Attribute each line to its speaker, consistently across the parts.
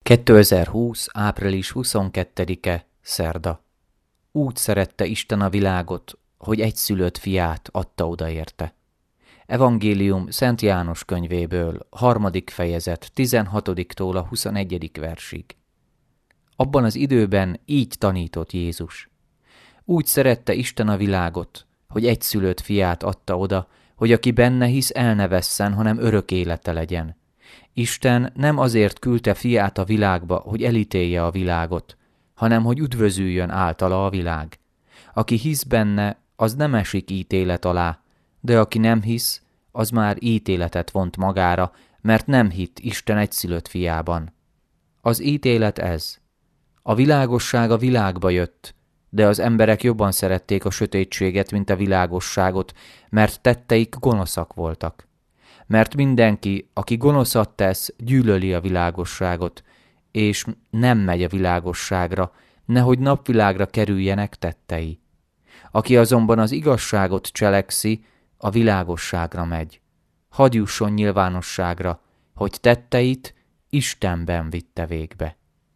Speaker 1: 2020. április 22-e, szerda. Úgy szerette Isten a világot, hogy egyszülött fiát adta oda érte. Evangélium Szent János könyvéből, 3. fejezet, 16-tól a 21. versig. Abban az időben így tanított Jézus. Úgy szerette Isten a világot, hogy egyszülött fiát adta oda, hogy aki benne hisz, el ne vesszen, hanem örök élete legyen. Isten nem azért küldte fiát a világba, hogy elítélje a világot, hanem hogy üdvözüljön általa a világ. Aki hisz benne, az nem esik ítélet alá, de aki nem hisz, az már ítéletet vont magára, mert nem hitt Isten egyszülött fiában. Az ítélet ez. A világosság a világba jött, de az emberek jobban szerették a sötétséget, mint a világosságot, mert tetteik gonoszak voltak. Mert mindenki, aki gonoszat tesz, gyűlöli a világosságot, és nem megy a világosságra, nehogy napvilágra kerüljenek tettei. Aki azonban az igazságot cselekszi, a világosságra megy. Hadd jusson nyilvánosságra, hogy tetteit Istenben vitte végbe.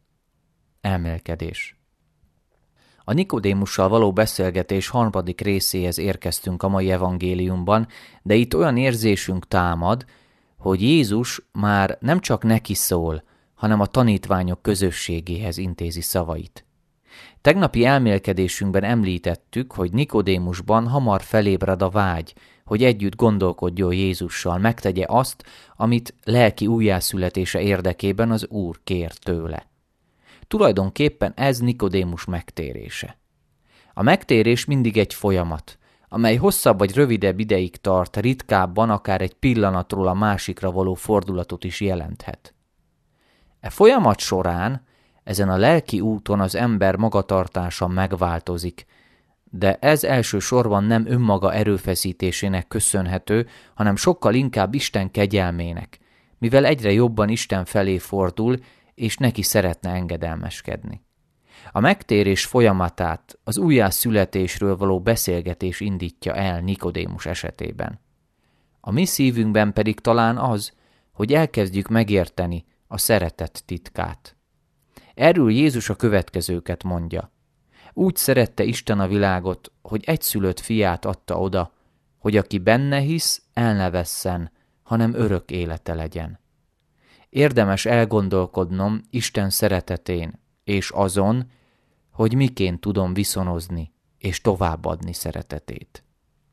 Speaker 1: Elmélkedés. A Nikodémussal való beszélgetés 3. részéhez érkeztünk a mai evangéliumban, de itt olyan érzésünk támad, hogy Jézus már nem csak neki szól, hanem a tanítványok közösségéhez intézi szavait. Tegnapi elmélkedésünkben említettük, hogy Nikodémusban hamar felébred a vágy, hogy együtt gondolkodjon Jézussal, megtegye azt, amit lelki újjászületése érdekében az Úr kér tőle. Tulajdonképpen ez Nikodémus megtérése. A megtérés mindig egy folyamat, amely hosszabb vagy rövidebb ideig tart, ritkábban akár egy pillanatról a másikra való fordulatot is jelenthet. E folyamat során, ezen a lelki úton az ember magatartása megváltozik, de ez elsősorban nem önmaga erőfeszítésének köszönhető, hanem sokkal inkább Isten kegyelmének, mivel egyre jobban Isten felé fordul, és neki szeretne engedelmeskedni. A megtérés folyamatát az újjászületésről való beszélgetés indítja el Nikodémus esetében. A mi szívünkben pedig talán az, hogy elkezdjük megérteni a szeretet titkát. Erről Jézus a következőket mondja. Úgy szerette Isten a világot, hogy egyszülött fiát adta oda, hogy aki benne hisz, el ne vesszen, hanem örök élete legyen. Érdemes elgondolkodnom Isten szeretetén, és azon, hogy miként tudom viszonozni és továbbadni szeretetét.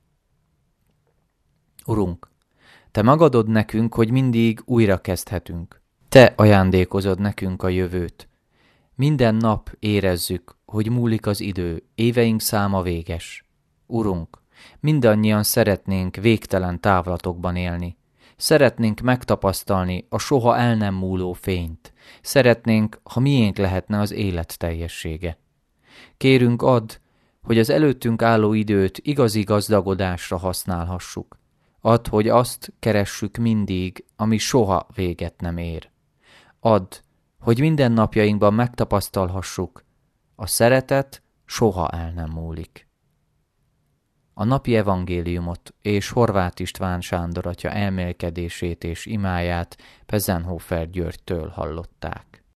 Speaker 1: Urunk, Te megadod nekünk, hogy mindig újra kezdhetünk. Te ajándékozod nekünk a jövőt. Minden nap érezzük, hogy múlik az idő, éveink száma véges. Urunk, mindannyian szeretnénk végtelen távlatokban élni. Szeretnénk megtapasztalni a soha el nem múló fényt. Szeretnénk, ha miénk lehetne az élet teljessége. Kérünk, add, hogy az előttünk álló időt igazi gazdagodásra használhassuk. Add, hogy azt keressük mindig, ami soha véget nem ér. Add, hogy minden napjainkban megtapasztalhassuk, a szeretet soha el nem múlik. A napi evangéliumot és Horváth István Sándor atya elmélkedését és imáját Pezenhofer Györgytől hallották.